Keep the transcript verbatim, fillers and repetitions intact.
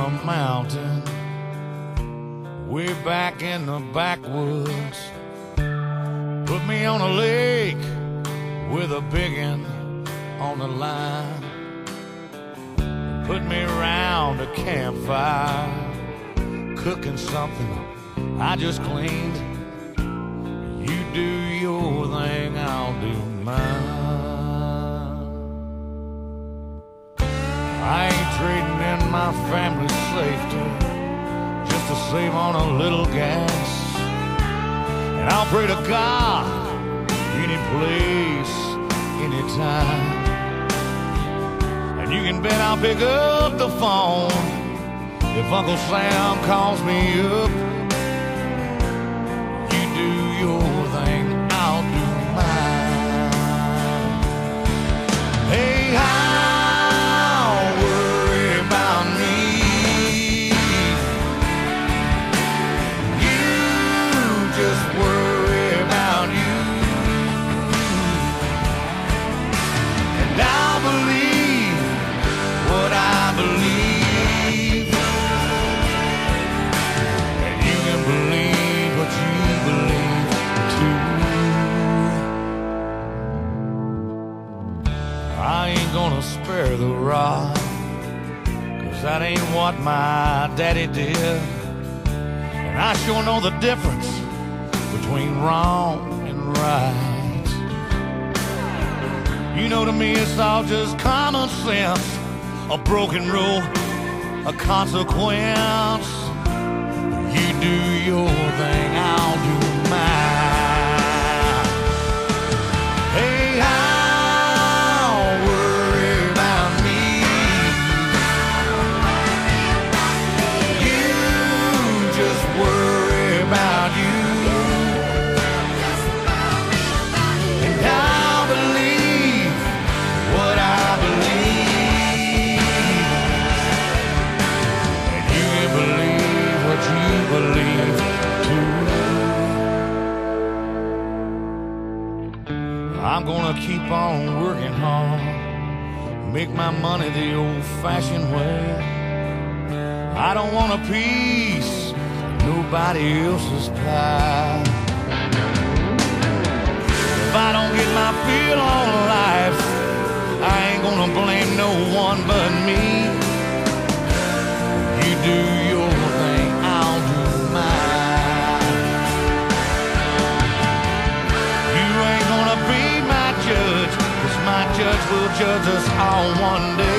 a mountain, way back in the backwoods. Put me on a lake with a biggin on the line. Put me around a campfire, cooking something I just cleaned. You do your thing, I'll do mine. I ain't trading in my family's safety just to save on a little gas. And I'll pray to God any place, anytime. And you can bet I'll pick up the phone if Uncle Sam calls me up. You do your thing, I'll do mine. Hey, I'll worry about me. You just worry about you. And I'll believe what I believe, and you can believe what you believe too. I ain't gonna spare the rod, 'cause that ain't what my daddy did. And I sure know the difference between wrong and right. You know, to me it's all just common sense, a broken rule, a consequence. You do your thing, I'll do mine. Hey, I'll worry about me. You just worry about you. And I'll believe what I believe. Believe what you believe too. I'm gonna keep on working hard, make my money the old-fashioned way. I don't want a piece of nobody else's pie. If I don't get my feel on life, I ain't gonna blame no one but me. You do your thing, I'll do mine. You ain't gonna be my judge, 'cause my judge will judge us all one day.